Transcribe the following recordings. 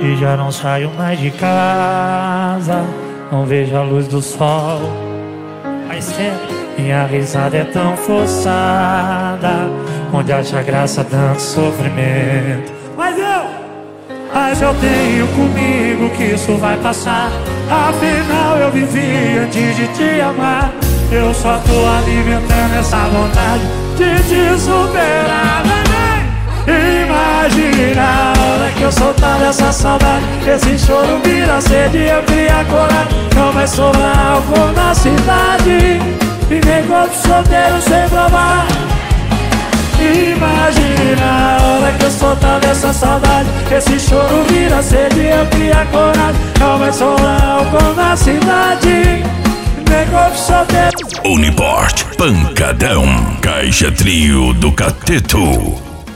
e já não saio mais de casa. Não vejo a luz do sol. Faz tempo. Minha risada é tão forçada, onde acha graça tanto sofrimento. Mas eu tenho comigo que isso vai passar. Afinal eu vivi antes de te amar. Eu só tô alimentando essa vontade de te superar. Imagina a hora que eu soltar dessa saudade. Esse choro vira sede, eu cria coragem. Não vai sobrar álcool na cidade e nem corpo solteiro sem provar. Imagina a hora que eu soltar dessa saudade. Esse choro vira sede, eu cria coragem. Não vai sobrar álcool na cidade, nem corpo solteiro. Uniport, pancadão, caixa trio do Cateto.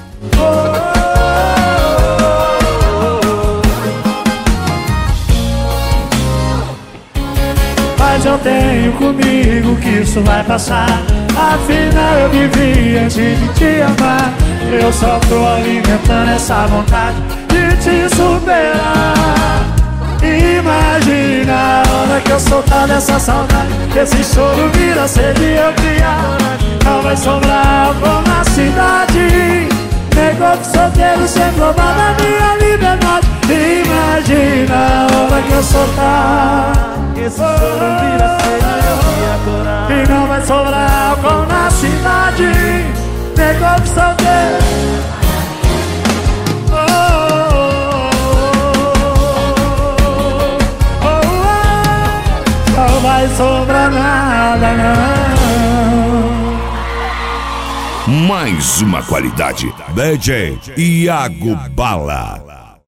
Mas eu tenho comigo que isso vai passar. Afinal eu vivi antes de te amar. Eu só tô alimentando essa vontade de te superar. Imagina a hora que eu soltar dessa saudade. Esse choro vira sede, eu criar. Não vai sobrar álcool na cidade, nem corpo solteiro sem provar da minha liberdade. Imagina a hora que eu soltar. Esse choro vira sede, eu criar coragem. E não vai sobrar álcool na cidade, nem corpo solteiro. Não vai sobrar nada, não. Mais uma qualidade. DJ Iago Bala.